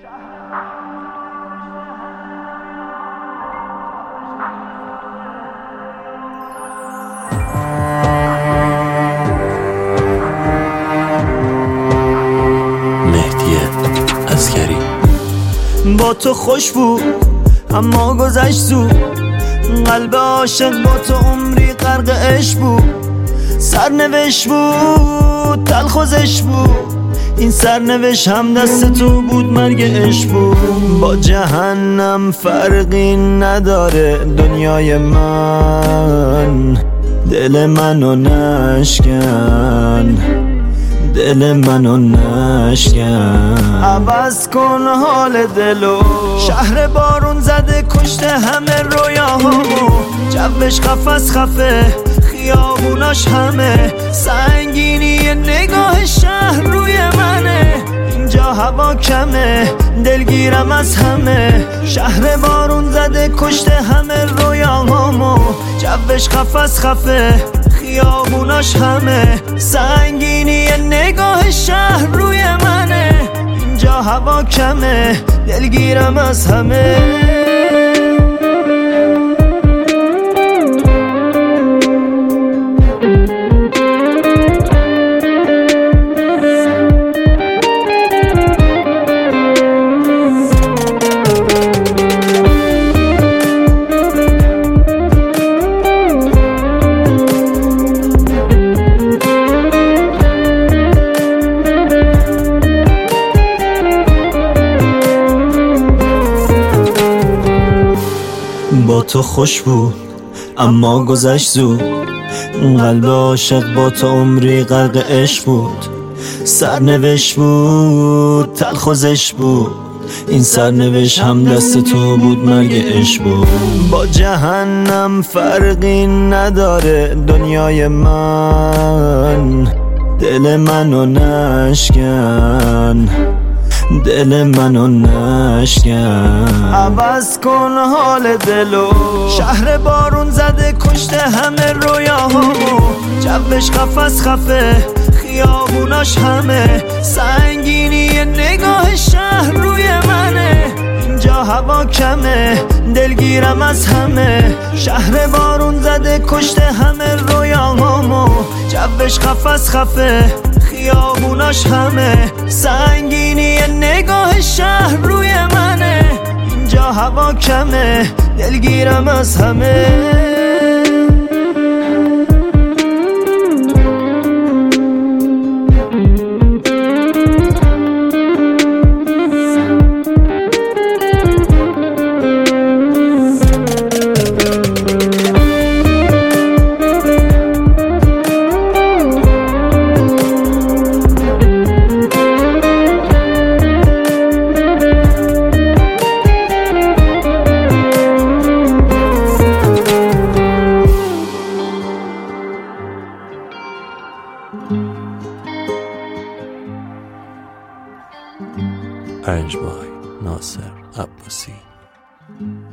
مهدی عسکری. با تو خوش بود اما گذشت زود، قلب عاشق با تو عمری غرق عشق بود. سرنوشت بود تلخوزش بود، این سرنوشت هم دست تو بود، مرگ عشق بود. با جهنم فرقی نداره دنیای من، دل منو نشکن، دل منو نشکن. عوض کن حال دلو، شهر بارون زده کشته همه رویاهامو. جوش قفس خفه خیابوناش همه، سنگینی نگاه شهر روی منه. اینجا هوا کمه دلگیرم از همه، شهر بارون زده کشته همه رویاهامو. جوش قفس خفه خیابوناش همه، سنگینی نگاه شهر روی منه. اینجا هوا کمه دلگیرم از همه. با تو خوش بود اما گذشت زود، قلب عاشق با تو عمری غرق عشق بود. سرنوشت بود تلخوزش بود، این سرنوشت هم دست تو بود، مرگ عشق بود. با جهنم فرقی نداره دنیای من، دل منو نشکن، دل منو نشکن. عوض کن حال دلو، شهر بارون زده کشته همه رویاهامو. جوش قفس خفه خیابوناش همه، سنگینی نگاه شهر روی منه. اینجا هوا کمه دلگیرم از همه، شهر بارون زده کشته همه رویاهامو. جوش قفس خفه خیابوناش همه، سنگینی نگاه شهر روی منه. اینجا هوا کمه دلگیرم از همه. پنج ماه ناصر عباسی.